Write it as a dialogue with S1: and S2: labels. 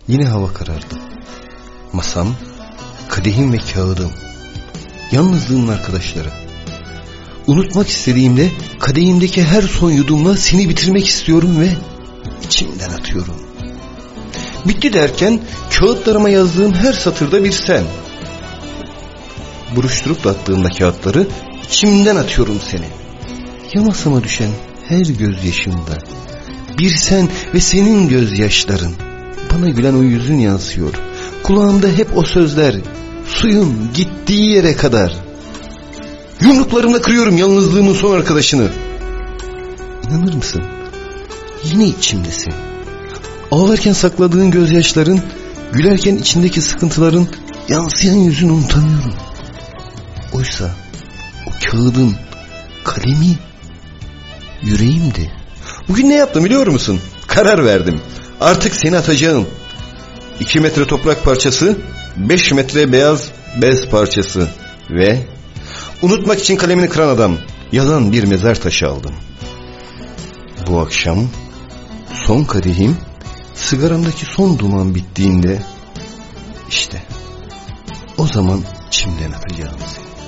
S1: Yine hava karardı. Masam, kadehim ve kağıdım. Yalnızlığımın arkadaşları. Unutmak istediğimde kadehimdeki her son yudumla seni bitirmek istiyorum ve içimden atıyorum. Bitti derken kağıtlarıma yazdığım her satırda bir sen. Buruşturup da attığımda kağıtları içimden atıyorum seni. Ya masama düşen her gözyaşımda bir sen ve senin gözyaşların. Bana gülen o yüzün yansıyor. Kulağımda hep o sözler. Suyun gittiği yere kadar. Yumruklarımla kırıyorum yalnızlığımın son arkadaşını. İnanır mısın? Yine içimdesin. Ağlarken sakladığın gözyaşların, gülerken içindeki sıkıntıların, yansıyan yüzünü unutamıyorum. Oysa o kağıdın kalemi yüreğimdi. Bugün ne yaptım biliyor musun? Karar verdim. Artık seni atacağım. 2 metre toprak parçası, 5 metre beyaz bez parçası ve unutmak için kalemini kıran adam, yalan bir mezar taşı aldım. Bu akşam son kadehim, sigaramdaki son duman bittiğinde işte o zaman içimden atacağım seni.